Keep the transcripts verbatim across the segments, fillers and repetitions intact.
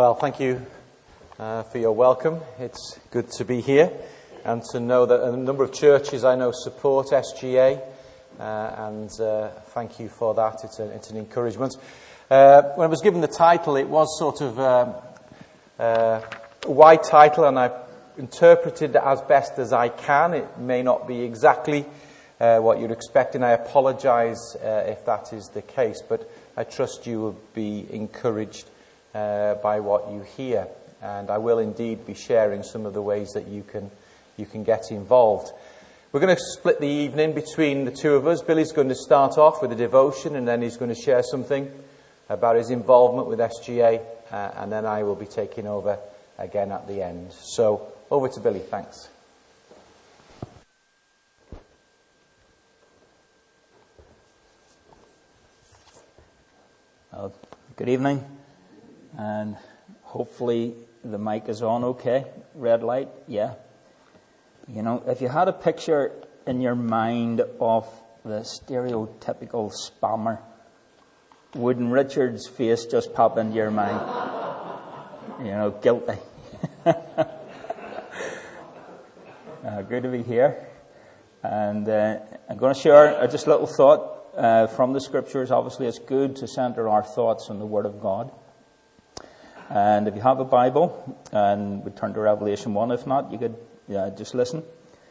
Well, thank you uh, for your welcome. It's good to be here and to know that a number of churches I know support S G A, uh, and uh, thank you for that. It's, a, it's an encouragement. Uh, when I was given the title, it was sort of um, uh, a wide title, and I've interpreted it as best as I can. It may not be exactly uh, what you'd expect, and I apologise uh, if that is the case, but I trust you will be encouraged Uh, by what you hear, and I will indeed be sharing some of the ways that you can you can get involved. We're going to split the evening between the two of us. Billy's going to start off with a devotion, and then he's going to share something about his involvement with S G A, uh, and then I will be taking over again at the end. So over to Billy. Thanks. Well, good evening. And hopefully the mic is on okay. Red light, yeah. You know, if you had a picture in your mind of the stereotypical spammer, wouldn't Richard's face just pop into your mind? You know, guilty. uh, good to be here. And uh, I'm going to share uh, just a little thought uh, from the Scriptures. Obviously, it's good to center our thoughts on the Word of God. And if you have a Bible, and we turn to Revelation one, if not, you could yeah, just listen.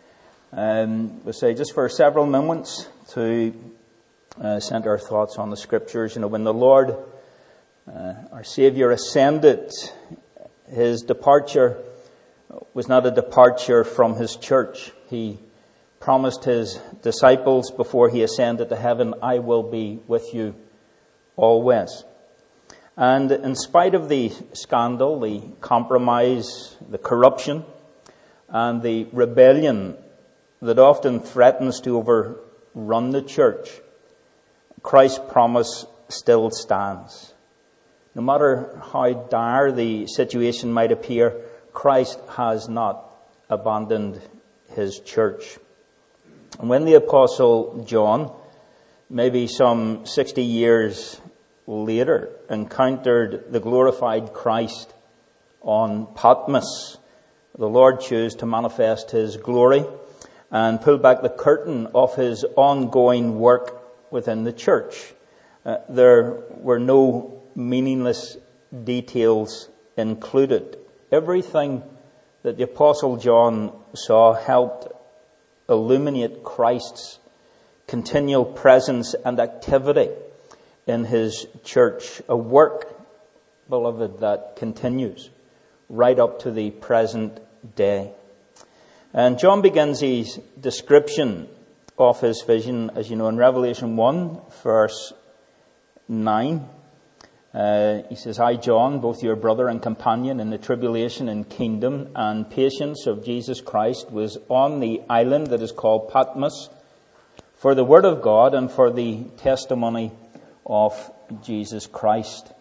Um, we'll say just for several moments to uh, center our thoughts on the Scriptures. You know, when the Lord, uh, our Saviour, ascended, his departure was not a departure from his church. He promised his disciples before he ascended to heaven, "I will be with you always." And in spite of the scandal, the compromise, the corruption, and the rebellion that often threatens to overrun the church, Christ's promise still stands. No matter how dire the situation might appear, Christ has not abandoned his church. And when the Apostle John, maybe some sixty years later, encountered the glorified Christ on Patmos, the Lord chose to manifest his glory and pull back the curtain of his ongoing work within the church. Uh, there were no meaningless details included. Everything that the Apostle John saw helped illuminate Christ's continual presence and activity in his church, a work, beloved, that continues right up to the present day. And John begins his description of his vision, as you know, in Revelation one, verse nine. Uh, he says, "I, John, both your brother and companion in the tribulation and kingdom and patience of Jesus Christ, was on the island that is called Patmos for the word of God and for the testimony of Jesus Christ."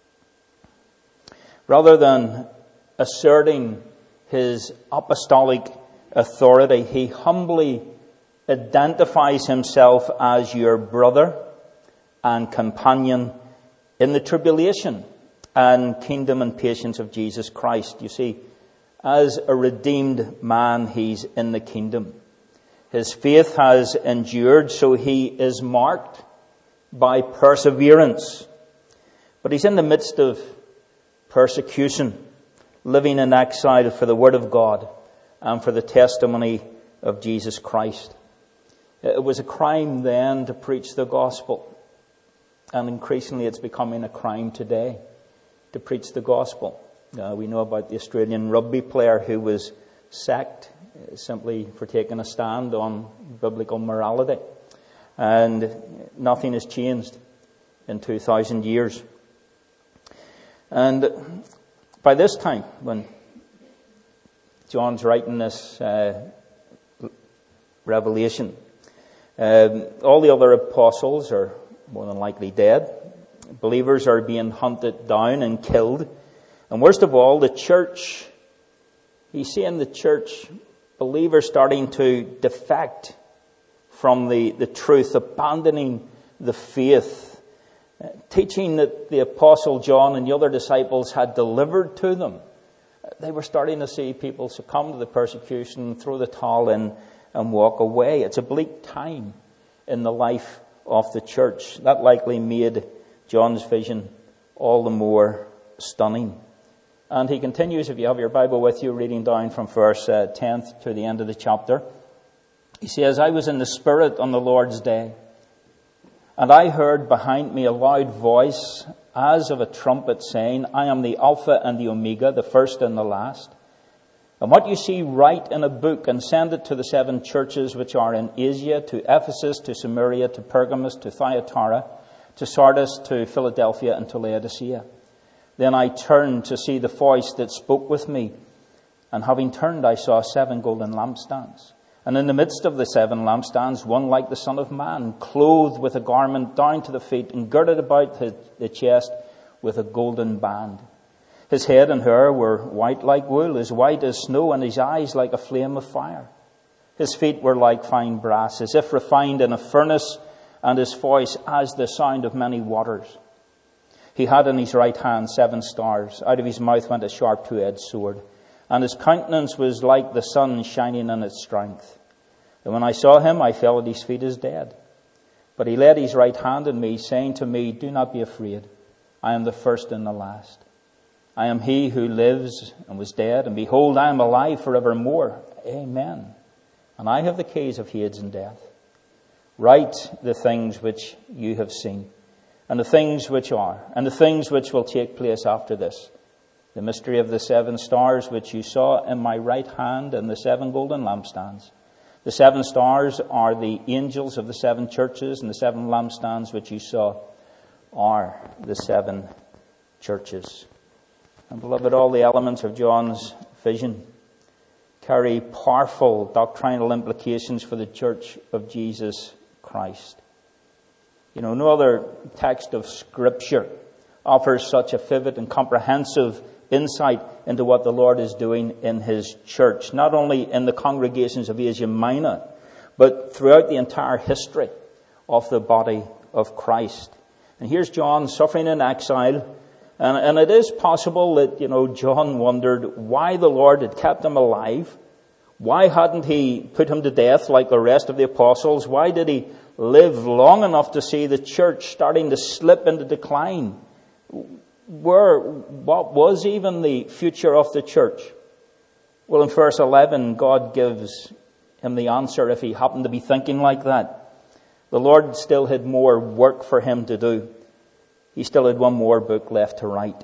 Rather than asserting his apostolic authority, he humbly identifies himself as your brother and companion in the tribulation and kingdom and patience of Jesus Christ. You see, as a redeemed man, he's in the kingdom. His faith has endured, so he is marked by perseverance. But he's in the midst of persecution, living in exile for the word of God and for the testimony of Jesus Christ. It was a crime then to preach the gospel, and increasingly it's becoming a crime today to preach the gospel. Uh, we know about the Australian rugby player who was sacked simply for taking a stand on biblical morality. And nothing has changed in two thousand years. And by this time, when John's writing this uh, revelation, um, all the other apostles are more than likely dead. Believers are being hunted down and killed. And worst of all, the church, he's seeing the church, believers starting to defect from the, the truth, abandoning the faith uh, teaching that the Apostle John and the other disciples had delivered to them. They were starting to see people succumb to the persecution, throw the towel in and walk away. It's a bleak time in the life of the church. That likely made John's vision all the more stunning. And he continues, if you have your Bible with you, reading down from verse uh, ten to the end of the chapter. He says, I was in the Spirit on the Lord's day, and I heard behind me a loud voice as of a trumpet saying, I am the Alpha and the Omega, the first and the last. And what you see, write in a book and send it to the seven churches which are in Asia, to Ephesus, to Samaria, to Pergamos, to Thyatira, to Sardis, to Philadelphia, and to Laodicea. Then I turned to see the voice that spoke with me. And having turned, I saw seven golden lampstands. And in the midst of the seven lampstands, one like the Son of Man, clothed with a garment down to the feet, and girded about the chest with a golden band. His head and hair were white like wool, as white as snow, and his eyes like a flame of fire. His feet were like fine brass, as if refined in a furnace, and his voice as the sound of many waters. He had in his right hand seven stars. Out of his mouth went a sharp two-edged sword, and his countenance was like the sun shining in its strength. And when I saw him, I fell at his feet as dead. But he laid his right hand on me, saying to me, do not be afraid. I am the first and the last. I am he who lives and was dead, and behold, I am alive forevermore. Amen. And I have the keys of Hades and death. Write the things which you have seen, and the things which are, and the things which will take place after this. The mystery of the seven stars which you saw in my right hand, and the seven golden lampstands. The seven stars are the angels of the seven churches, and the seven lampstands which you saw are the seven churches. And beloved, all the elements of John's vision carry powerful doctrinal implications for the church of Jesus Christ. You know, no other text of Scripture offers such a vivid and comprehensive insight into what the Lord is doing in His church, not only in the congregations of Asia Minor, but throughout the entire history of the body of Christ. And here's John suffering in exile, and, and it is possible that, you know, John wondered why the Lord had kept him alive. Why hadn't He put him to death like the rest of the apostles? Why did He live long enough to see the church starting to slip into decline? Where, what was even the future of the church? Well, in verse eleven, God gives him the answer if he happened to be thinking like that. The Lord still had more work for him to do. He still had one more book left to write.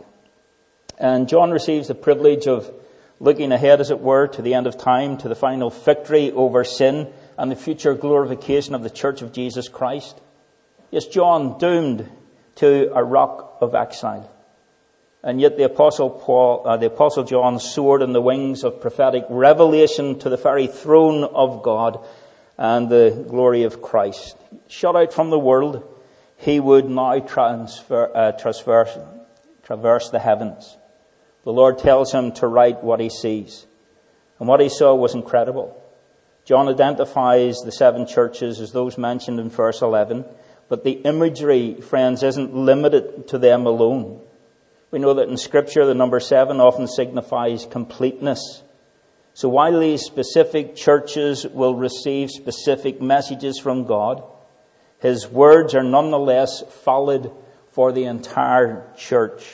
And John receives the privilege of looking ahead, as it were, to the end of time, to the final victory over sin and the future glorification of the church of Jesus Christ. Yes, John doomed to a rock of exile. And yet the Apostle Paul, uh, the Apostle John soared on the wings of prophetic revelation to the very throne of God and the glory of Christ. Shut out from the world, he would now transfer, uh, transverse, traverse the heavens. The Lord tells him to write what he sees. And what he saw was incredible. John identifies the seven churches as those mentioned in verse eleven. But the imagery, friends, isn't limited to them alone. We know that in Scripture the number seven often signifies completeness. So while these specific churches will receive specific messages from God, His words are nonetheless valid for the entire church.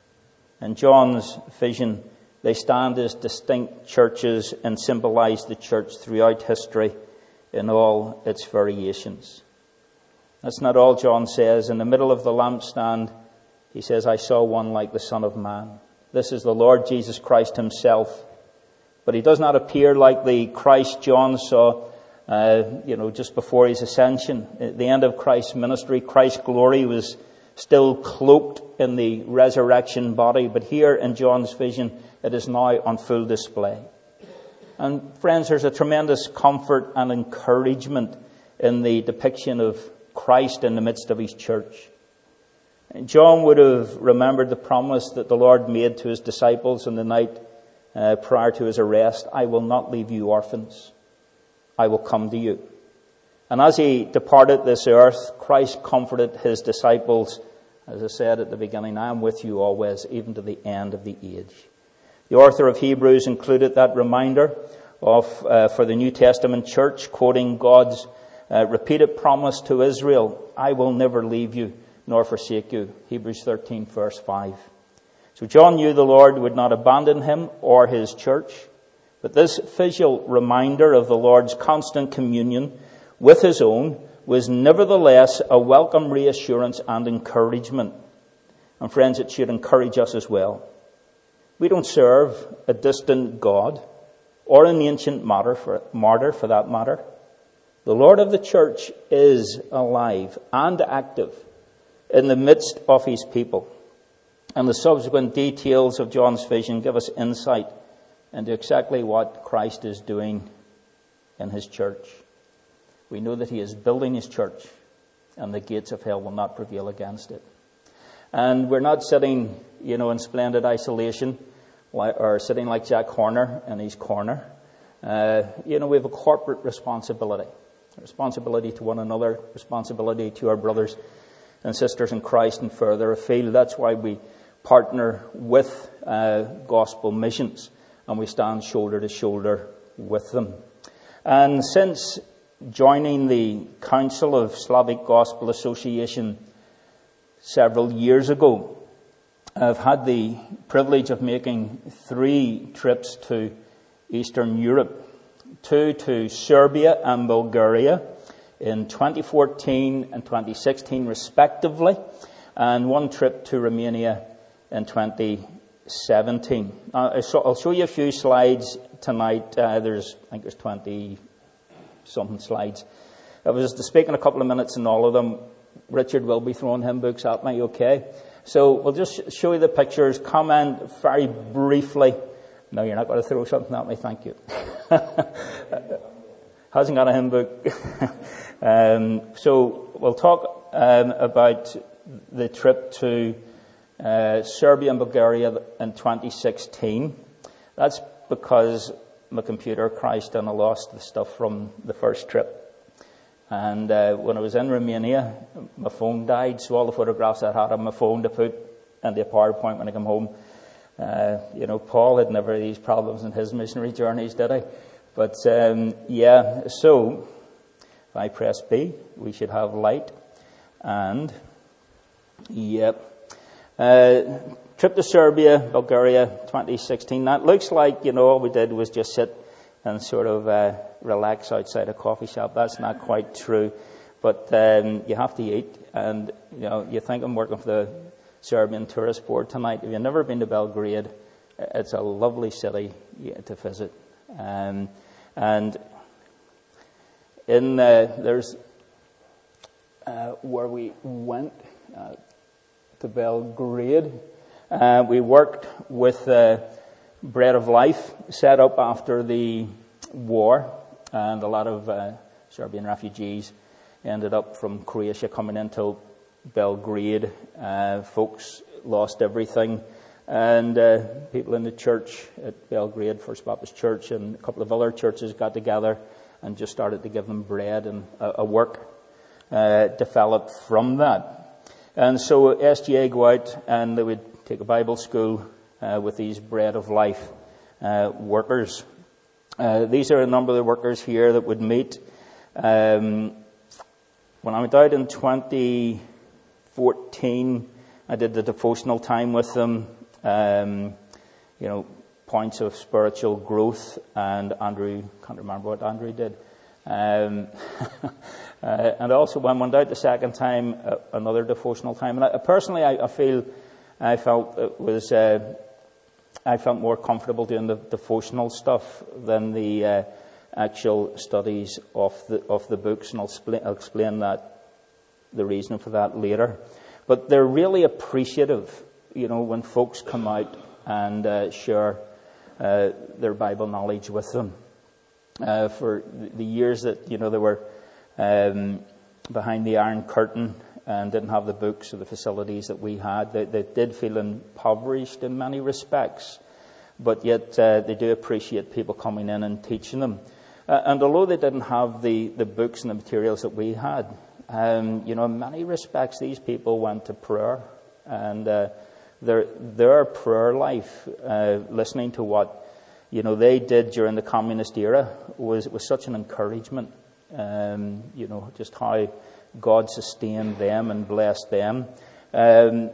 In John's vision, they stand as distinct churches and symbolize the church throughout history in all its variations. That's not all John says. In the middle of the lampstand, he says, I saw one like the Son of Man. This is the Lord Jesus Christ Himself. But He does not appear like the Christ John saw, uh, you know, just before His ascension. At the end of Christ's ministry, Christ's glory was still cloaked in the resurrection body. But here in John's vision, it is now on full display. And friends, there's a tremendous comfort and encouragement in the depiction of Christ in the midst of His church. John would have remembered the promise that the Lord made to His disciples on the night uh, prior to His arrest. I will not leave you orphans. I will come to you. And as He departed this earth, Christ comforted His disciples As I said at the beginning, I am with you always, even to the end of the age. The author of Hebrews included that reminder of uh, for the New Testament church, quoting God's uh, repeated promise to Israel, I will never leave you nor forsake you. Hebrews thirteen, verse five. So John knew the Lord would not abandon him or his church, but this visual reminder of the Lord's constant communion with his own was nevertheless a welcome reassurance and encouragement. And friends, it should encourage us as well. We don't serve a distant God or an ancient martyr for, martyr for that matter. The Lord of the church is alive and active in the midst of his people. And the subsequent details of John's vision give us insight into exactly what Christ is doing in his church. We know that he is building his church, and the gates of hell will not prevail against it. And we're not sitting, you know, in splendid isolation, or sitting like Jack Horner in his corner. Uh, you know, we have a corporate responsibility. Responsibility to one another, responsibility to our brothers and sisters in Christ and further afield. That's why we partner with uh, gospel missions, and we stand shoulder to shoulder with them. And since joining the Council of Slavic Gospel Association several years ago, I've had the privilege of making three trips to Eastern Europe, two to Serbia and Bulgaria in twenty fourteen and twenty sixteen respectively, and one trip to Romania in twenty seventeen. Uh, I'll show you a few slides tonight. Uh, there's, I think there's twenty something slides. I was to speak in a couple of minutes in all of them. Richard will be throwing hymn books at me, okay? So we'll just show you the pictures, comment very briefly. No, you're not going to throw something at me, thank you. Hasn't got a hymn book. um, so we'll talk um, about the trip to uh, Serbia and Bulgaria in twenty sixteen. That's because my computer crashed and I lost the stuff from the first trip. And uh, when I was in Romania, my phone died, so all the photographs I had on my phone to put in the PowerPoint when I come home. Uh, you know, Paul had never these problems in his missionary journeys, did he? But um, yeah, so if I press B, we should have light. And, yep. Uh, trip to Serbia, Bulgaria, twenty sixteen. That looks like, you know, all we did was just sit and sort of uh, relax outside a coffee shop. That's not quite true. But um, you have to eat. And, you know, you think I'm working for the Serbian Tourist Board tonight. If you've never been to Belgrade, it's a lovely city to visit. Um, and in uh, there's uh, where we went uh, to Belgrade. Uh, we worked with uh, Bread of Life, set up after the war, and a lot of uh, Serbian refugees ended up from Croatia coming into Belgrade. Uh, folks lost everything, and uh, people in the church at Belgrade, First Baptist Church, and a couple of other churches got together and just started to give them bread, and a, a work uh, developed from that. And so S G A go out and they would take a Bible school uh, with these Bread of Life uh, workers. Uh, these are a number of the workers here that would meet. Um, when I went out in twenty fourteen, I did the devotional time with them. Um, you know, points of spiritual growth, and Andrew, can't remember what Andrew did. Um, uh, and also when I went out the second time, uh, another devotional time. And I, personally, I, I feel, I felt it was, uh, I felt more comfortable doing the devotional stuff than the uh, actual studies of the of the books, and I'll, spl- I'll explain that, the reason for that later. But they're really appreciative, you know, when folks come out and uh, share uh, their Bible knowledge with them. Uh, for the years that, you know, they were um, behind the Iron Curtain and didn't have the books or the facilities that we had, they, they did feel impoverished in many respects. But yet uh, they do appreciate people coming in and teaching them. Uh, and although they didn't have the, the books and the materials that we had, Um, you know, in many respects, these people went to prayer, and uh, their their prayer life, uh, listening to what you know they did during the communist era, was was such an encouragement. Um, you know, just how God sustained them and blessed them. Um,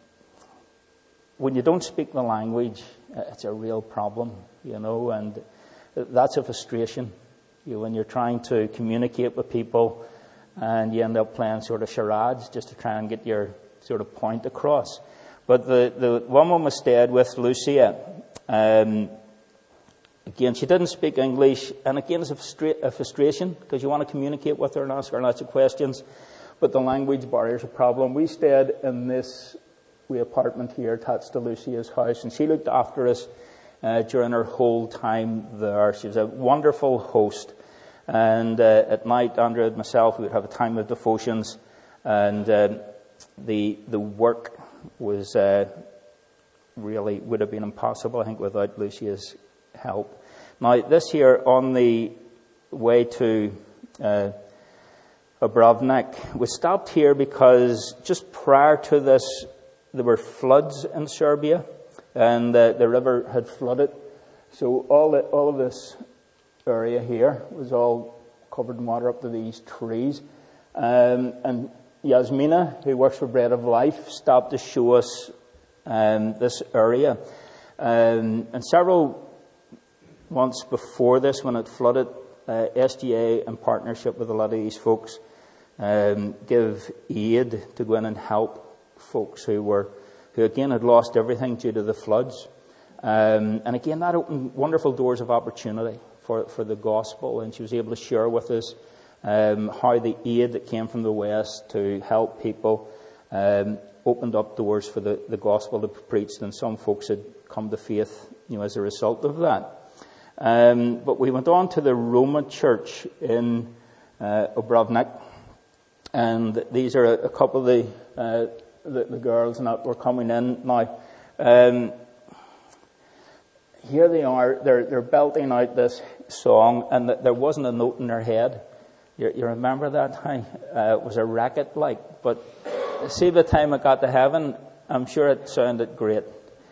when you don't speak the language, it's a real problem, you know, and that's a frustration. You know, when you're trying to communicate with people and you end up playing sort of charades just to try and get your sort of point across. But the, the woman we stayed with, Lucia, um, again, she didn't speak English, and again, it's a, frustra- a frustration because you want to communicate with her and ask her lots of questions, but the language barrier is a problem. We stayed in this wee apartment here attached to Lucia's house, and she looked after us uh, during her whole time there. She was a wonderful host, and uh, at night, Andrew and myself, we would have a time of devotions, and uh, the the work was uh, really would have been impossible, I think, without Lucia's help. Now, this here on the way to uh, Obrovnik, we stopped here because just prior to this, there were floods in Serbia, and uh, the river had flooded. So all the, all of this area here was all covered in water up to these trees. Um, and Yasmina, who works for Bread of Life, stopped to show us um, this area. Um, and several months before this, when it flooded, uh, S G A, in partnership with a lot of these folks, um, give aid to go in and help folks who were, who again had lost everything due to the floods. Um, and again, that opened wonderful doors of opportunity for, for the gospel. And she was able to share with us um, how the aid that came from the West to help people um, opened up doors for the, the gospel to be preached. And some folks had come to faith, you know, as a result of that. Um, but we went on to the Roma church in uh, Obrovnik. And these are a, a couple of the, uh, the the girls that were coming in now. Um, here they are. They're they're belting out this song, and th- there wasn't a note in their head. You, you remember that? Uh, it was a racket, like. But see, by the time I got to heaven, I'm sure it sounded great.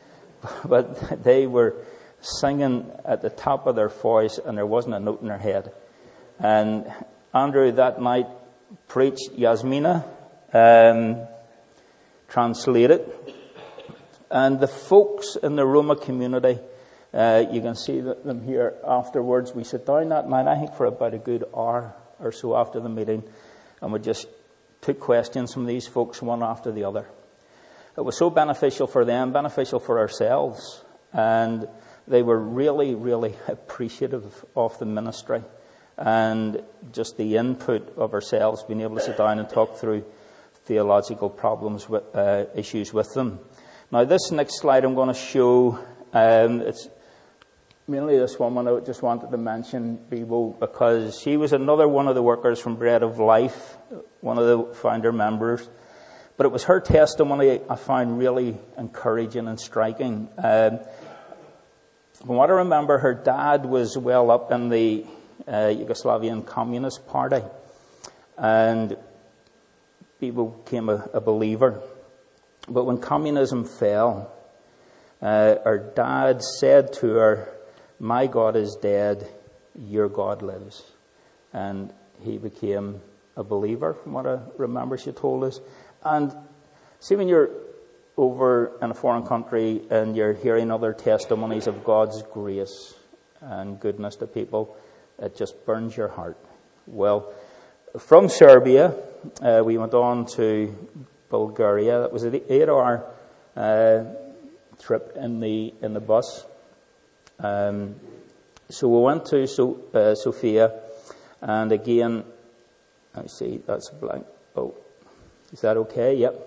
But they were singing at the top of their voice, and there wasn't a note in their head. And Andrew that night preached Yasmina, um, translated, and the folks in the Roma community, uh, you can see them here afterwards. We sat down that night, I think, for about a good hour or so after the meeting, and we just took questions from these folks one after the other. It was so beneficial for them, beneficial for ourselves, and they were really, really appreciative of the ministry and just the input of ourselves, being able to sit down and talk through theological problems, with, uh, issues with them. Now, this next slide I'm going to show, um, it's mainly this woman I just wanted to mention, Bibo, because she was another one of the workers from Bread of Life, one of the founder members. But it was her testimony I found really encouraging and striking. Um, from what I remember, her dad was well up in the uh, Yugoslavian Communist Party, and Bibo became a, a believer. But when communism fell, uh, her dad said to her, "My God is dead, your God lives." And he became a believer, from what I remember she told us. And see, when you're over in a foreign country and you're hearing other testimonies of God's grace and goodness to people, it just burns your heart. Well, from Serbia, uh, we went on to Bulgaria. That was an eight-hour uh, trip in the in the bus. Um, so we went to so, uh, Sofia, and again, I see that's blank. Oh, is that okay? Yep.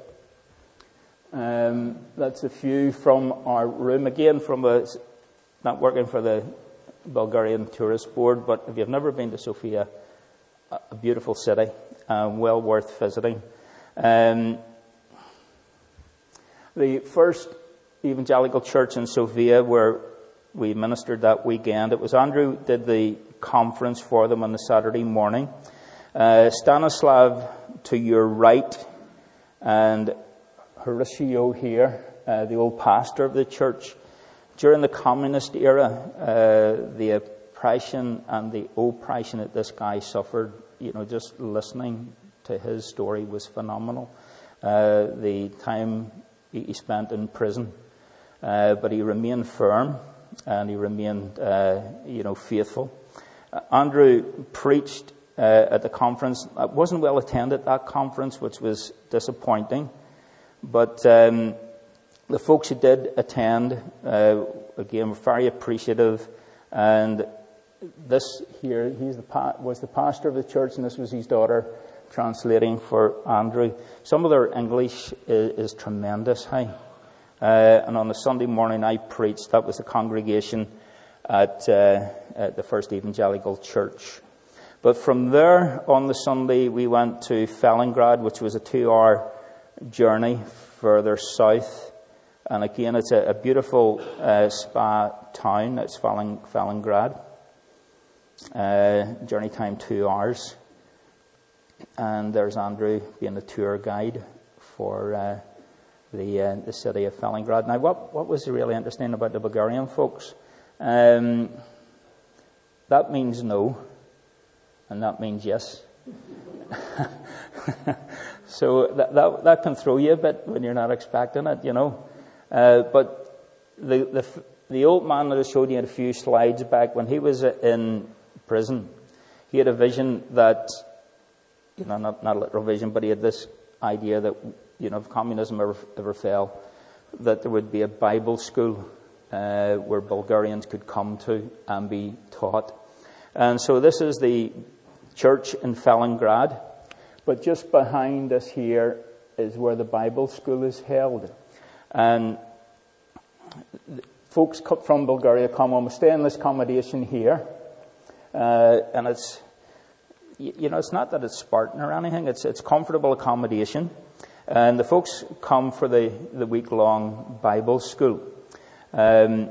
Um, that's a view from our room. Again, from a, not working for the Bulgarian Tourist Board, but if you've never been to Sofia, a beautiful city, uh, well worth visiting. Um, the first evangelical church in Sofia where we ministered that weekend, it was Andrew did the conference for them on the Saturday morning. Uh, Stanislav to your right, and Horatio here, uh, the old pastor of the church. During the communist era, uh, the oppression and the oppression that this guy suffered, you know, just listening to his story was phenomenal. Uh, the time he spent in prison, uh, but he remained firm and he remained, uh, you know, faithful. Uh, Andrew preached uh, at the conference. I wasn't well attended that conference, which was disappointing, but um, the folks who did attend, uh, again, were very appreciative. And this here, he's the pa- was the pastor of the church, and this was his daughter translating for Andrew. Some of their English is, is tremendous, hey? Uh, and on the Sunday morning I preached. That was the congregation at, uh, at the First Evangelical Church. But from there, on the Sunday, we went to Fellingrad, which was a two-hour journey further south. And again, it's a, a beautiful uh, spa town. It's Felling, Fellingrad. Uh, journey time two hours. And there's Andrew being the tour guide for uh, the uh, the city of Fellingrad. Now, what, what was really interesting about the Bulgarian folks? Um, that means no, and that means yes. So that, that that can throw you a bit when you're not expecting it, you know. Uh, but the, the the old man that I showed you a few slides back, when he was in prison, he had a vision that, you know, not, not a literal vision, but he had this idea that, you know, if communism ever, ever fell, that there would be a Bible school uh, where Bulgarians could come to and be taught. And so this is the church in Fellingrad, but just behind us here is where the Bible school is held. And folks from Bulgaria come on, we stay in this accommodation here, uh, and it's, you know, it's not that it's Spartan or anything. It's it's comfortable accommodation. And the folks come for the, the week-long Bible school. Um,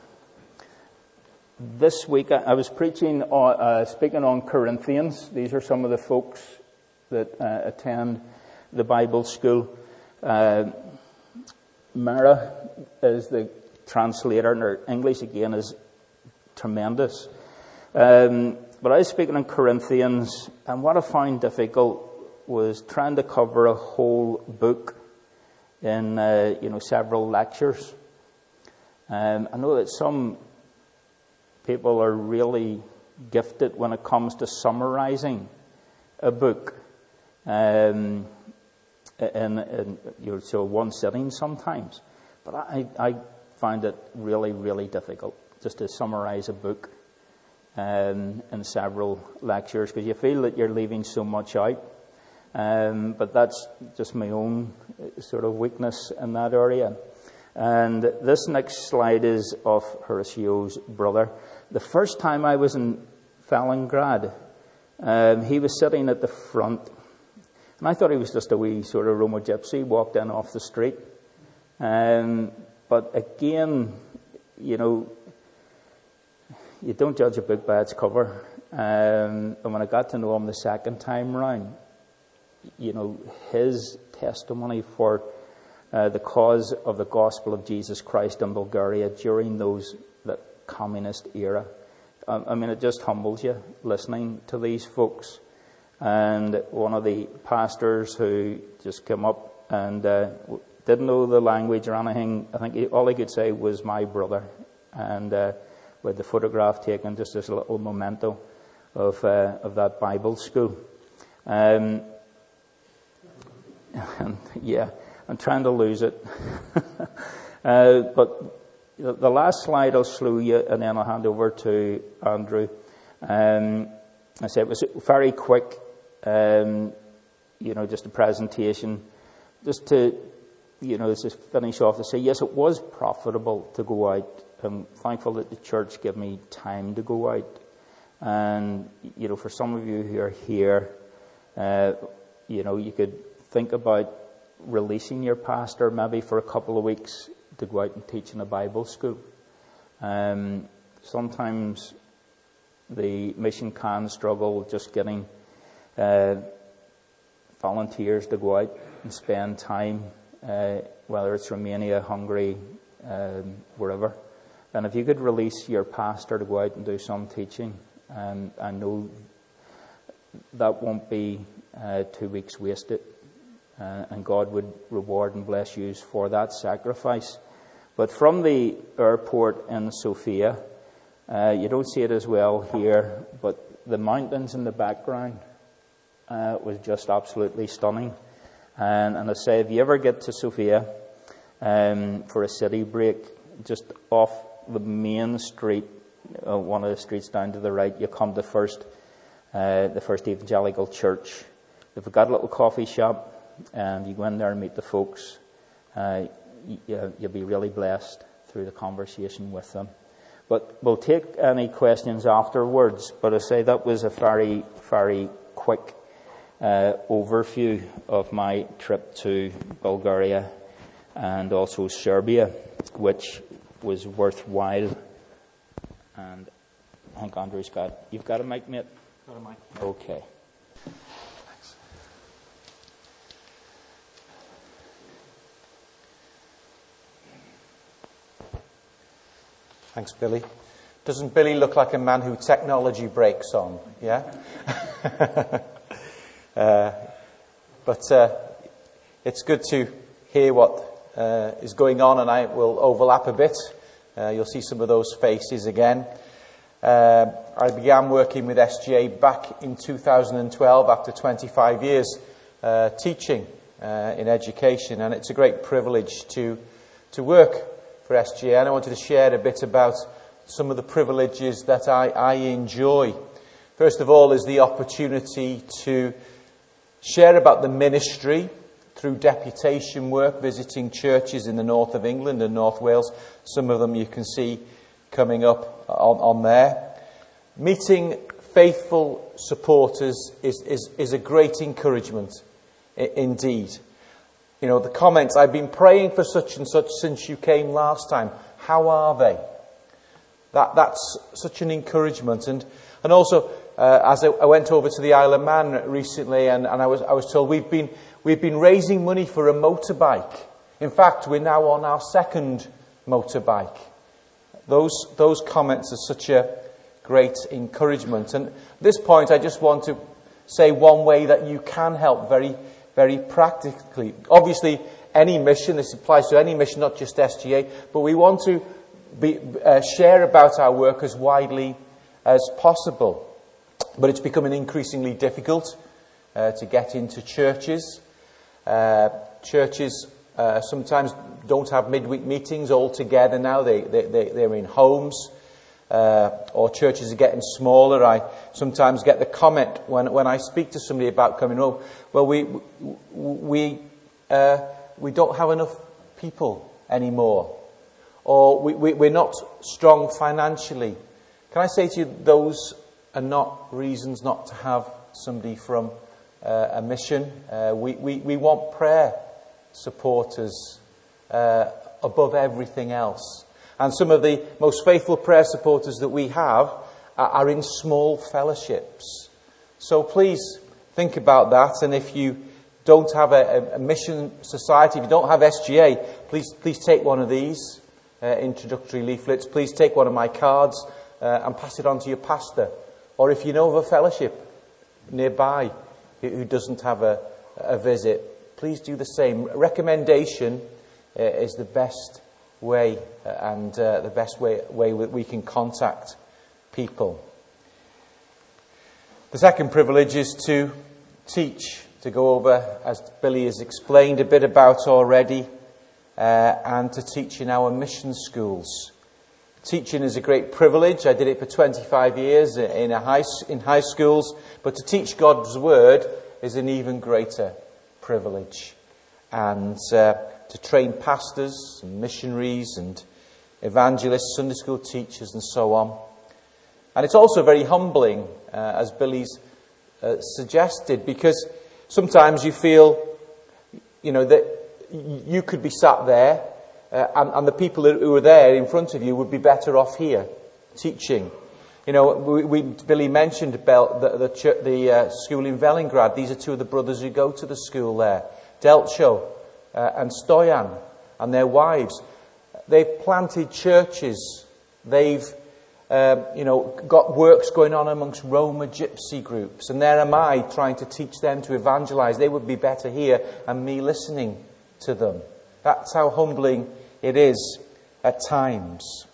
this week I, I was preaching, on, uh, speaking on Corinthians. These are some of the folks that uh, attend the Bible school. Uh, Mara is the translator, and her English again is tremendous. Um, But I was speaking in Corinthians, and what I found difficult was trying to cover a whole book in, uh, you know, several lectures. Um, I know that some people are really gifted when it comes to summarizing a book um, in, in you know, so one sitting sometimes. But I, I find it really, really difficult just to summarize a book Um, in several lectures, because you feel that you're leaving so much out. Um, but that's just my own sort of weakness in that area. And this next slide is of Horatio's brother. The first time I was in Fellingrad, um, he was sitting at the front, and I thought he was just a wee sort of Roma gypsy walked in off the street. Um, but again, you know, you don't judge a book by its cover. Um, and when I got to know him the second time round, you know, his testimony for uh, the cause of the gospel of Jesus Christ in Bulgaria during those the communist era. Um, I mean, it just humbles you listening to these folks. And one of the pastors who just came up and uh, didn't know the language or anything, I think he, all he could say was "my brother," and uh, with the photograph taken, just as a little memento of uh, of that Bible school. Um, and yeah, I'm trying to lose it. uh, but the last slide I'll show you, and then I'll hand over to Andrew. Um, I said it was very quick, um, you know, just a presentation, just to, you know, just finish off to say, yes, it was profitable to go out. I'm thankful that the church gave me time to go out. And, you know, for some of you who are here, uh, you know, you could think about releasing your pastor maybe for a couple of weeks to go out and teach in a Bible school. Um, sometimes the mission can struggle just getting uh, volunteers to go out and spend time, uh, whether it's Romania, Hungary, um, wherever. And if you could release your pastor to go out and do some teaching, and I know that won't be uh, two weeks wasted, uh, and God would reward and bless you for that sacrifice. But from the airport in Sofia, uh, you don't see it as well here, but the mountains in the background uh, was just absolutely stunning. And, and I say, if you ever get to Sofia um, for a city break, just off the main street, uh, one of the streets down to the right, you come to first, uh, the First Evangelical Church. They've got a little coffee shop, and you go in there and meet the folks. Uh, you, you'll be really blessed through the conversation with them. But we'll take any questions afterwards. But I say that was a very, very quick uh, overview of my trip to Bulgaria and also Serbia, which was worthwhile. And I think Andrew's got, you've got a mic, mate? Got a mic. Okay. Thanks. Thanks, Billy. Doesn't Billy look like a man who technology breaks on? Yeah? uh, but uh, it's good to hear what uh, is going on, and I will overlap a bit. Uh, you'll see some of those faces again. Uh, I began working with S G A back in two thousand twelve after twenty-five years uh, teaching uh, in education, and it's a great privilege to to work for S G A. And I wanted to share a bit about some of the privileges that I, I enjoy. First of all is the opportunity to share about the ministry through deputation work, visiting churches in the north of England and North Wales. Some of them you can see coming up on, on there. Meeting faithful supporters is, is, is a great encouragement, I- indeed. You know, the comments, I've been praying for such and such since you came last time. How are they? That That's such an encouragement. And and also, uh, as I, I went over to the Isle of Man recently, and, and I was I was told we've been we've been raising money for a motorbike. In fact, we're now on our second motorbike. Those those comments are such a great encouragement. And at this point, I just want to say one way that you can help very, very practically. Obviously, any mission, this applies to any mission, not just S G A, but we want to be, uh, share about our work as widely as possible. But it's becoming increasingly difficult uh, to get into churches. Uh, churches uh, sometimes don't have midweek meetings all together now. They, they, they, they're in homes. Uh, or churches are getting smaller. I sometimes get the comment when when I speak to somebody about coming home, well, we we uh, we don't have enough people anymore, or we, we we're not strong financially. Can I say to you, those are not reasons not to have somebody from uh, a mission. Uh, we, we we want prayer supporters uh, above everything else. And some of the most faithful prayer supporters that we have are in small fellowships. So please think about that. And if you don't have a, a mission society, if you don't have S G A, please please take one of these uh, introductory leaflets. Please take one of my cards uh, and pass it on to your pastor. Or if you know of a fellowship nearby who doesn't have a, a visit, please do the same. Recommendation uh, is the best way and uh, the best way, way we can contact people. The second privilege is to teach, to go over, as Billy has explained a bit about already, uh, and to teach in our mission schools. Teaching is a great privilege. I did it for twenty-five years in, a high, in high schools, but to teach God's Word is an even greater privilege. And uh, to train pastors and missionaries and evangelists, Sunday school teachers and so on. And it's also very humbling, uh, as Billy's uh, suggested, because sometimes you feel, you know, that you could be sat there uh, and, and the people who are there in front of you would be better off here teaching. You know, we, we, Billy mentioned Bel, the, the, ch- the uh, school in Velingrad. These are two of the brothers who go to the school there. Delcho uh, and Stoyan and their wives. They've planted churches. They've, uh, you know, got works going on amongst Roma gypsy groups. And there am I trying to teach them to evangelize. They would be better here and me listening to them. That's how humbling it is at times.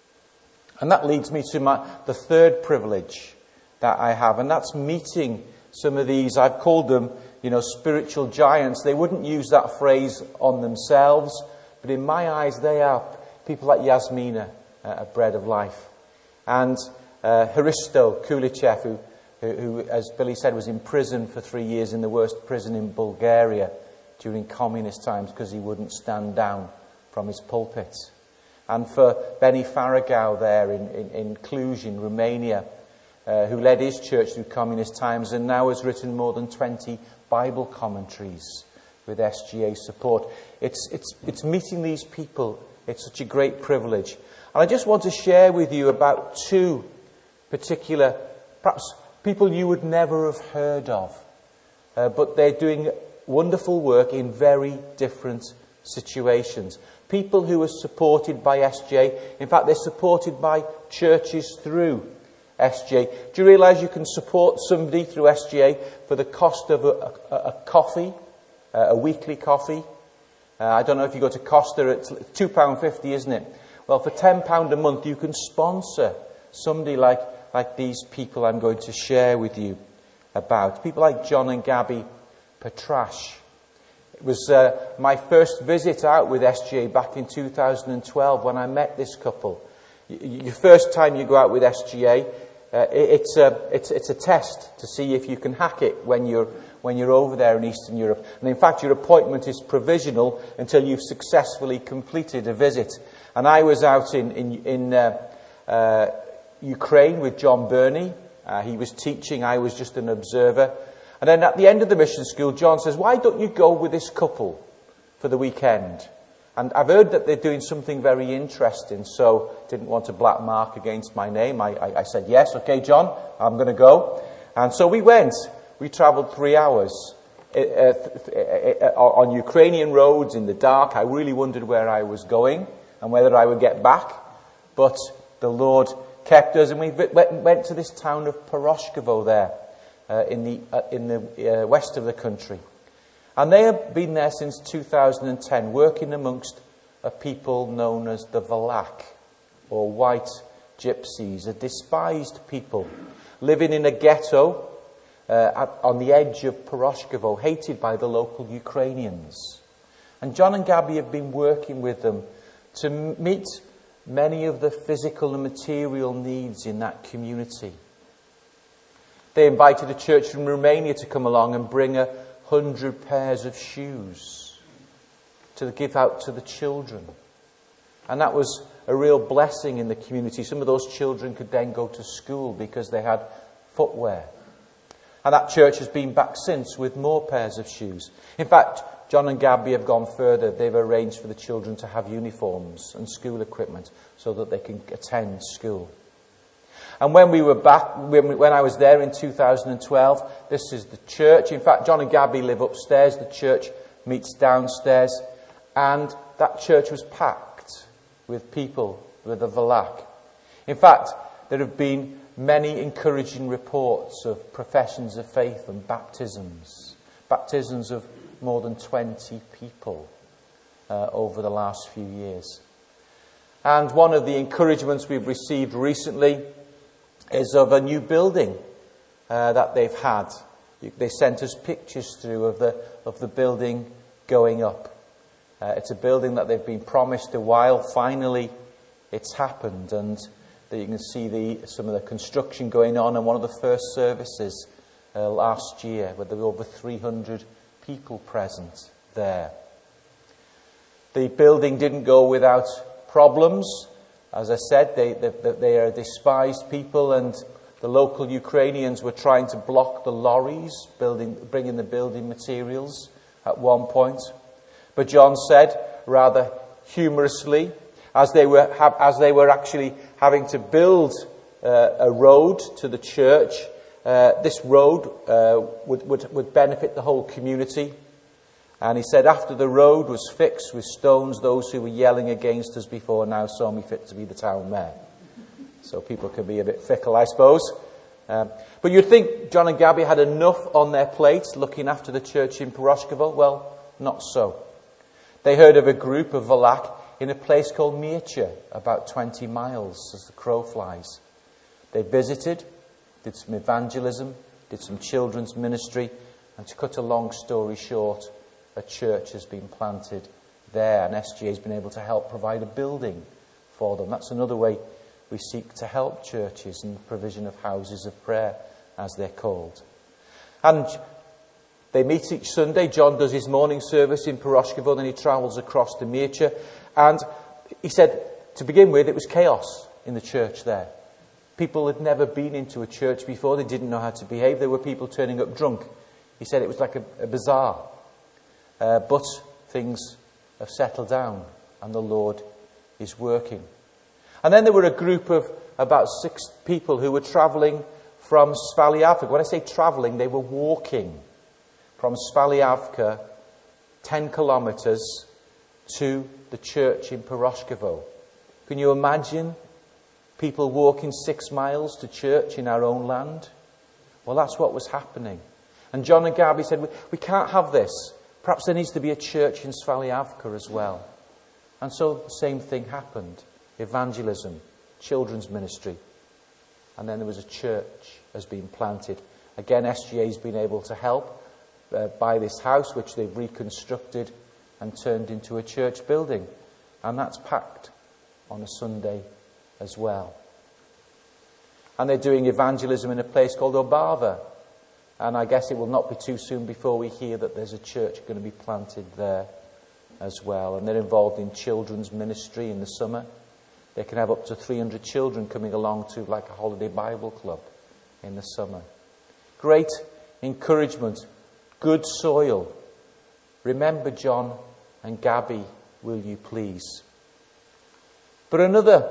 And that leads me to my the third privilege that I have, and that's meeting some of these, I've called them, you know, spiritual giants. They wouldn't use that phrase on themselves, but in my eyes they are people like Yasmina uh, at Bread of Life, and uh, Hristo Kulichev, who, who, as Billy said, was in prison for three years in the worst prison in Bulgaria during communist times because he wouldn't stand down from his pulpit. And for Benny Faragau there in, in, in Cluj, in Romania, uh, who led his church through communist times and now has written more than twenty Bible commentaries with S G A support. It's, it's, it's meeting these people. It's such a great privilege. And I just want to share with you about two particular, perhaps people you would never have heard of. Uh, but they're doing wonderful work in very different situations. People who are supported by S G A. In fact, they're supported by churches through S G A. Do you realise you can support somebody through S G A for the cost of a, a, a coffee, uh, a weekly coffee? Uh, I don't know if you go to Costa, it's two pounds fifty, isn't it? Well, for ten pounds a month, you can sponsor somebody like, like these people I'm going to share with you about. People like John and Gabby Petrash. It was uh, my first visit out with S G A back in two thousand twelve when I met this couple. Y- your first time you go out with S G A, uh, it, it's, a, it's, it's a test to see if you can hack it when you're, when you're over there in Eastern Europe. And in fact, your appointment is provisional until you've successfully completed a visit. And I was out in, in, in uh, uh, Ukraine with John Burney. Uh, he was teaching, I was just an observer. And then at the end of the mission school, John says, why don't you go with this couple for the weekend? And I've heard that they're doing something very interesting, so didn't want a black mark against my name. I, I, I said, yes, okay, John, I'm going to go. And so we went. We travelled three hours uh, uh, on Ukrainian roads in the dark. I really wondered where I was going and whether I would get back. But the Lord kept us, and we went to this town of Poroshkovo there. Uh, in the uh, in the uh, west of the country. And they have been there since two thousand ten, working amongst a people known as the Valak, or white gypsies, a despised people, living in a ghetto uh, at, on the edge of Poroshkovo, hated by the local Ukrainians. And John and Gabby have been working with them to m- meet many of the physical and material needs in that community. They invited a church from Romania to come along and bring a hundred pairs of shoes to give out to the children. And that was a real blessing in the community. Some of those children could then go to school because they had footwear. And that church has been back since with more pairs of shoes. In fact, John and Gabby have gone further. They've arranged for the children to have uniforms and school equipment so that they can attend school. And when we were back, when, when I was there in two thousand twelve, this is the church. In fact, John and Gabby live upstairs. The church meets downstairs. And that church was packed with people with the Valak. In fact, there have been many encouraging reports of professions of faith and baptisms. Baptisms of more than twenty people uh, over the last few years. And one of the encouragements we've received recently is of a new building uh, that they've had. They sent us pictures through of the of the building going up. Uh, it's a building that they've been promised a while. Finally, it's happened, and you can see the some of the construction going on. And one of the first services uh, last year, where there were over three hundred people present there. The building didn't go without problems. As I said, they, they, they are despised people, and the local Ukrainians were trying to block the lorries building, bringing the building materials at one point. But John said, rather humorously, as they were, as they were actually having to build uh, a road to the church. Uh, this road uh, would, would, would benefit the whole community. And he said, after the road was fixed with stones, those who were yelling against us before now saw me fit to be the town mayor. So people can be a bit fickle, I suppose. Um, but you'd think John and Gabby had enough on their plates looking after the church in Poroshkovo. Well, not so. They heard of a group of Valak in a place called Mircha, about twenty miles as the crow flies. They visited, did some evangelism, did some children's ministry, and to cut a long story short, a church has been planted there, and S G A has been able to help provide a building for them. That's another way we seek to help churches in the provision of houses of prayer, as they're called. And they meet each Sunday. John does his morning service in Poroshkovo, then he travels across to Mircha. And he said, to begin with, it was chaos in the church there. People had never been into a church before. They didn't know how to behave. There were people turning up drunk. He said it was like a, a bazaar. Uh, but things have settled down and the Lord is working. And then there were a group of about six people who were travelling from Svaliavka. When I say travelling, they were walking from Svaliavka ten kilometres to the church in Poroshkovo. Can you imagine people walking six miles to church in our own land? Well, that's what was happening. And John and Gabby said, we, we can't have this. Perhaps there needs to be a church in Svaliavka as well. And so the same thing happened. Evangelism, children's ministry. And then there was a church has been planted. Again, S G A has been able to help uh, buy this house, which they've reconstructed and turned into a church building. And that's packed on a Sunday as well. And they're doing evangelism in a place called Obava. And I guess it will not be too soon before we hear that there's a church going to be planted there as well. And they're involved in children's ministry in the summer. They can have up to three hundred children coming along to like a holiday Bible club in the summer. Great encouragement. Good soil. Remember John and Gabby, will you please? But another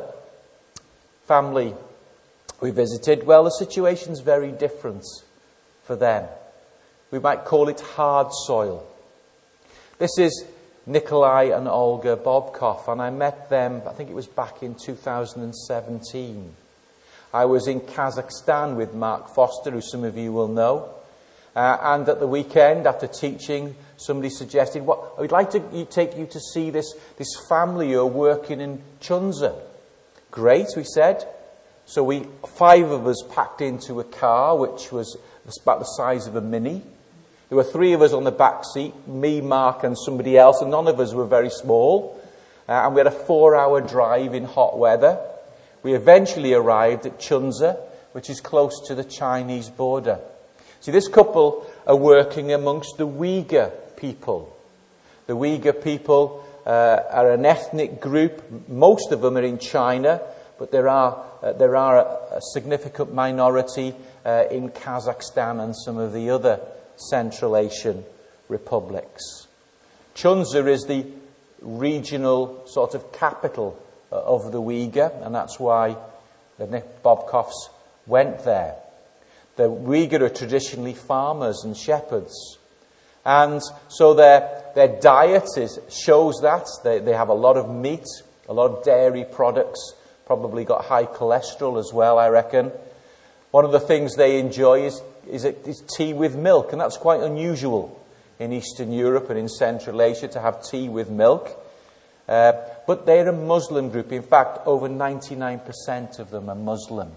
family we visited, well, the situation's very different for them. We might call it hard soil. This is Nikolai and Olga Bobkov, and I met them, I think it was back in two thousand seventeen. I was in Kazakhstan with Mark Foster, who some of you will know. Uh, and at the weekend, after teaching, somebody suggested, "What I would like to take you to see this, this family who are working in Chunza." Great, we said. So we, five of us packed into a car, which was about the size of a Mini. There were three of us on the back seat, me, Mark and somebody else, and none of us were very small. Uh, and we had a four-hour drive in hot weather. We eventually arrived at Chunza, which is close to the Chinese border. See, this couple are working amongst the Uyghur people. The Uyghur people uh, are an ethnic group. Most of them are in China, but there are uh, there are a, a significant minority uh, in Kazakhstan and some of the other Central Asian republics. Chunza is the regional sort of capital of the Uyghur, and that's why the Nick Bobkovs went there. The Uyghur are traditionally farmers and shepherds, and so their their diet is shows that they they have a lot of meat, a lot of dairy products, probably got high cholesterol as well, I reckon. One of the things they enjoy is is, is tea with milk, and that's quite unusual in Eastern Europe and in Central Asia to have tea with milk. Uh, but they're a Muslim group. In fact, over ninety-nine percent of them are Muslim.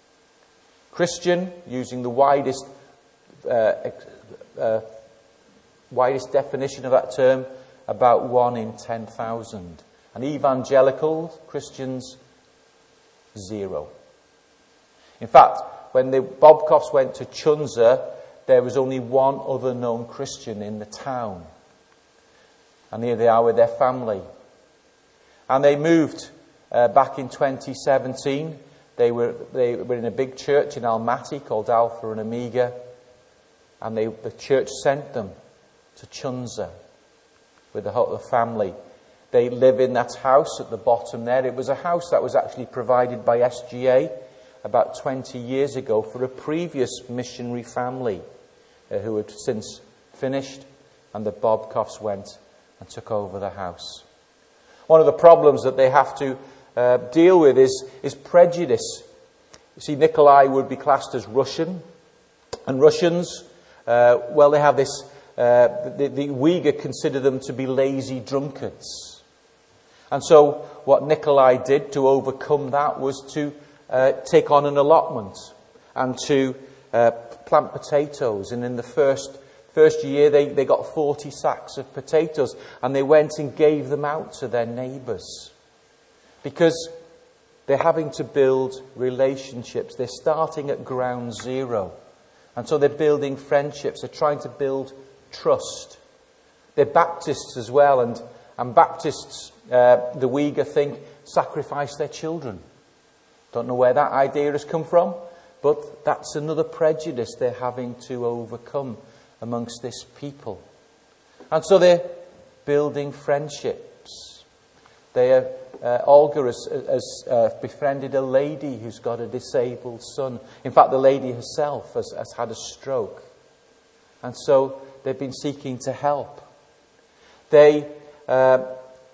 Christian, using the widest uh, uh, widest definition of that term, about one in ten thousand. And evangelical Christians, zero. In fact, when the Bobkovs went to Chunza, there was only one other known Christian in the town. And here they are with their family. And they moved uh, back in twenty seventeen. They were they were in a big church in Almaty called Alpha and Omega. And they, the church sent them to Chunza with the whole the family. They live in that house at the bottom there. It was a house that was actually provided by S G A. about twenty years ago for a previous missionary family uh, who had since finished, and the Bobkoffs went and took over the house. One of the problems that they have to uh, deal with is, is prejudice. You see, Nikolai would be classed as Russian, and Russians, uh, well, they have this, uh, the, the Uyghur consider them to be lazy drunkards. And so what Nikolai did to overcome that was to uh, take on an allotment and to uh, plant potatoes. And in the first first year, they, they got forty sacks of potatoes, and they went and gave them out to their neighbours. Because they're having to build relationships. They're starting at ground zero. And so they're building friendships. They're trying to build trust. They're Baptists as well, and, and Baptists, uh, the Uyghur think, sacrifice their children. Don't know where that idea has come from, but that's another prejudice they're having to overcome amongst this people. And so they're building friendships. They are, uh, Olga has, has uh, befriended a lady who's got a disabled son. In fact, the lady herself has, has had a stroke. And so they've been seeking to help. They uh,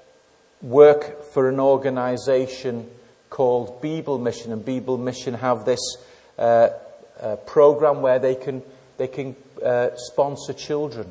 work for an organisation called Bible Mission, and Bible Mission have this uh, uh, program where they can they can uh, sponsor children,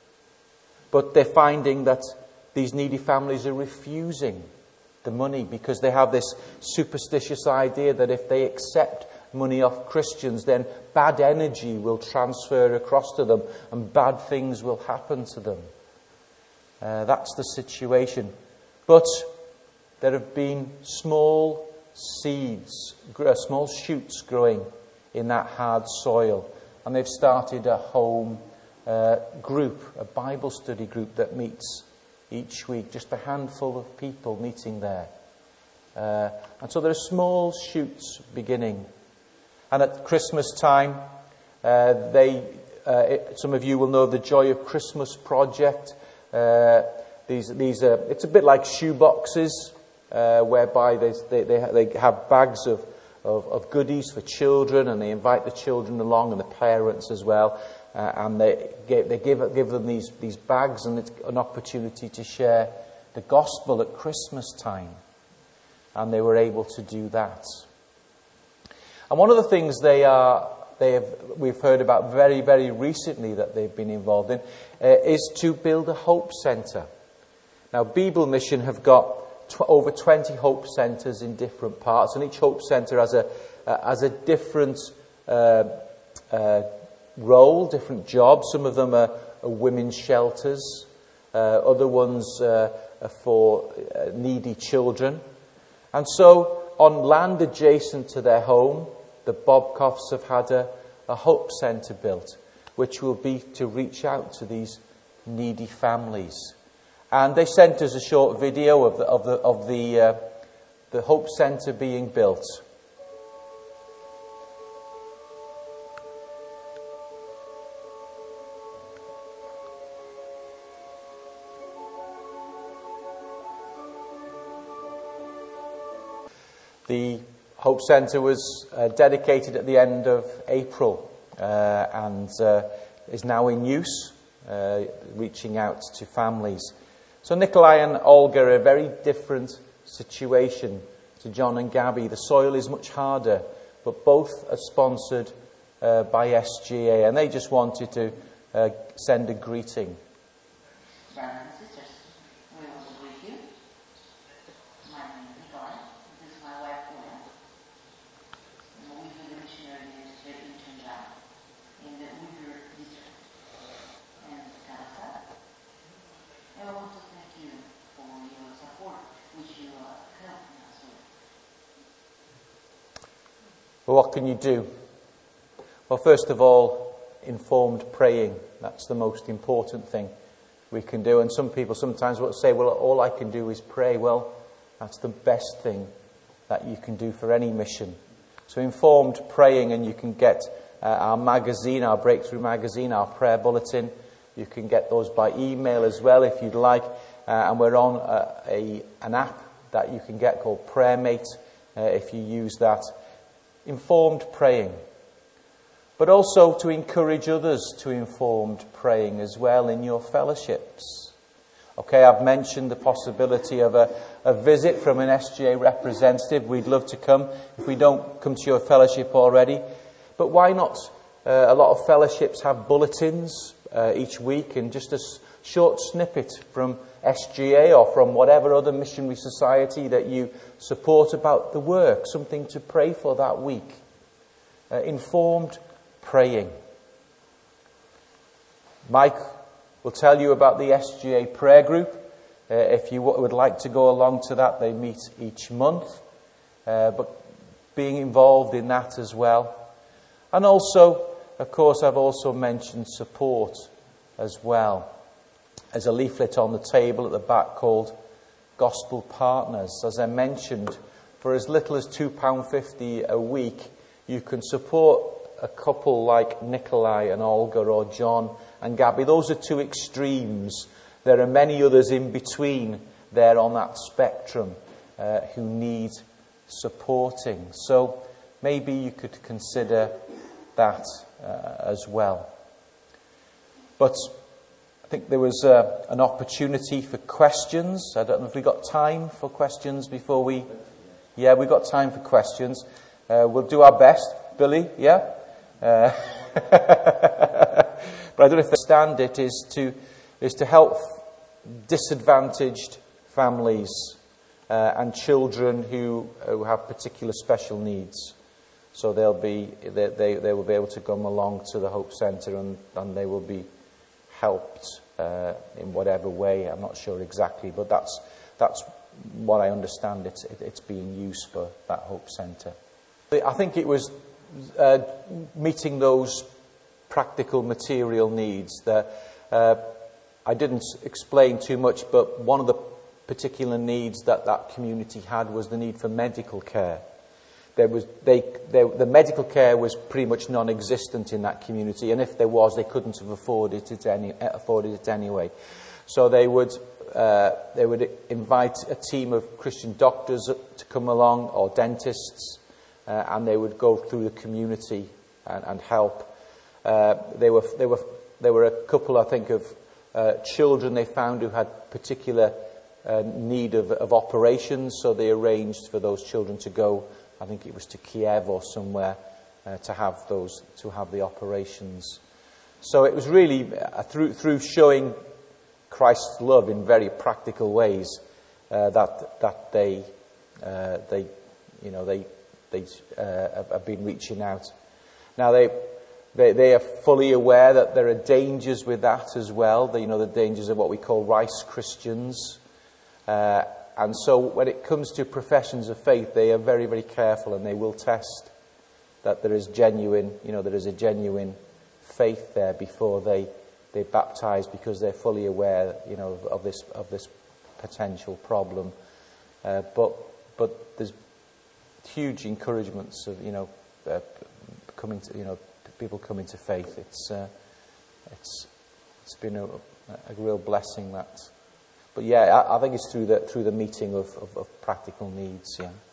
but they're finding that these needy families are refusing the money because they have this superstitious idea that if they accept money off Christians, then bad energy will transfer across to them and bad things will happen to them. Uh, that's the situation. But there have been small seeds, small shoots growing in that hard soil. And they've started a home uh, group, a Bible study group that meets each week. Just a handful of people meeting there. Uh, and so there are small shoots beginning. And at Christmas time, uh, they, uh, it, some of you will know the Joy of Christmas project. Uh, these, these are, it's a bit like shoe boxes. Uh, whereby they, they, they have bags of, of, of goodies for children, and they invite the children along and the parents as well, uh, and they, give, they give, give them these, these bags, and it's an opportunity to share the gospel at Christmas time. And they were able to do that. And one of the things they are, they have, we've heard about very, very recently that they've been involved in uh, is to build a hope centre. Now, Bible Mission have got over twenty hope centres in different parts, and each hope centre has a uh, has a different uh, uh, role, different job. Some of them are, are women's shelters, uh, other ones uh, are for uh, needy children. And so, on land adjacent to their home, the Bobkoffs have had a, a hope centre built, which will be to reach out to these needy families. And they sent us a short video of the of the of the uh, the Hope Centre being built. The Hope Centre was uh, dedicated at the end of April uh, and uh, is now in use, uh, reaching out to families. So Nikolai and Olga are a very different situation to John and Gabby. The soil is much harder, but both are sponsored uh, by S G A, and they just wanted to uh, send a greeting. Brothers and sisters, we want to greet you. My name is Nikolai. This is my wife, Una. And we are the missionary ministry in Xinjiang, in the Uyghur district, and Kazakhstan. And I want to thank you for your support, which you are helping us with. Well, what can you do? Well, first of all, informed praying. That's the most important thing we can do. And some people sometimes will say, well, all I can do is pray. Well, that's the best thing that you can do for any mission. So informed praying, and you can get uh, our magazine, our Breakthrough magazine, our prayer bulletin. You can get those by email as well if you'd like. Uh, and we're on uh, a an app that you can get called PrayerMate uh, if you use that. informed praying, but also to encourage others to informed praying as well in your fellowships. Okay, I've mentioned the possibility of a, a visit from an S G A representative. We'd love to come if we don't come to your fellowship already. But why not? Uh, a lot of fellowships have bulletins uh, each week, and just a s- short snippet from S G A or from whatever other missionary society that you support about the work, something to pray for that week. Uh, informed praying. Mike will tell you about the S G A prayer group. Uh, if you w- would like to go along to that, they meet each month. Uh, but being involved in that as well. And also, of course, I've also mentioned support as well. There's a leaflet on the table at the back called Gospel Partners. As I mentioned, for as little as two pounds fifty a week, you can support a couple like Nikolai and Olga, or John and Gabby. Those are two extremes. There are many others in between there on that spectrum uh, who need supporting. So maybe you could consider that uh, as well. But I think there was uh, an opportunity for questions. I don't know if we got time for questions before we... Yeah, we've got time for questions. Uh, we'll do our best. Billy, yeah? Uh, but I don't know if the stand it is to is to help disadvantaged families uh, and children who, who have particular special needs. So they'll be they, they they will be able to come along to the Hope Centre, and, and they will be helped uh, in whatever way. I'm not sure exactly, but that's that's what I understand. It's it, it's being used for that Hope Centre. I think it was uh, meeting those practical material needs. That uh, I didn't explain too much, but one of the particular needs that that community had was the need for medical care. There was they, they the medical care was pretty much non-existent in that community, and if there was, they couldn't have afforded it any afforded it anyway. So they would uh, they would invite a team of Christian doctors to come along, or dentists, uh, and they would go through the community and, and help. Uh, they were they were there were a couple, I think, of uh, children they found who had particular uh, need of, of operations, so they arranged for those children to go. I think it was to Kiev or somewhere uh, to have those to have the operations. So it was really uh, through through showing Christ's love in very practical ways uh, that that they uh, they you know they they uh, have been reaching out. Now they they they are fully aware that there are dangers with that as well. The, you know the dangers of what we call rice Christians. Uh, And so when it comes to professions of faith, they are very, very careful, and they will test that there is genuine, you know, there is a genuine faith there before they, they baptize, because they're fully aware, you know, of, of this of this potential problem. Uh, but but there's huge encouragements of, you know, uh, coming to, you know, people coming to faith. It's uh, it's it's been a, a real blessing that. But yeah, I, I think it's through the through the meeting of, of, of practical needs. Yeah.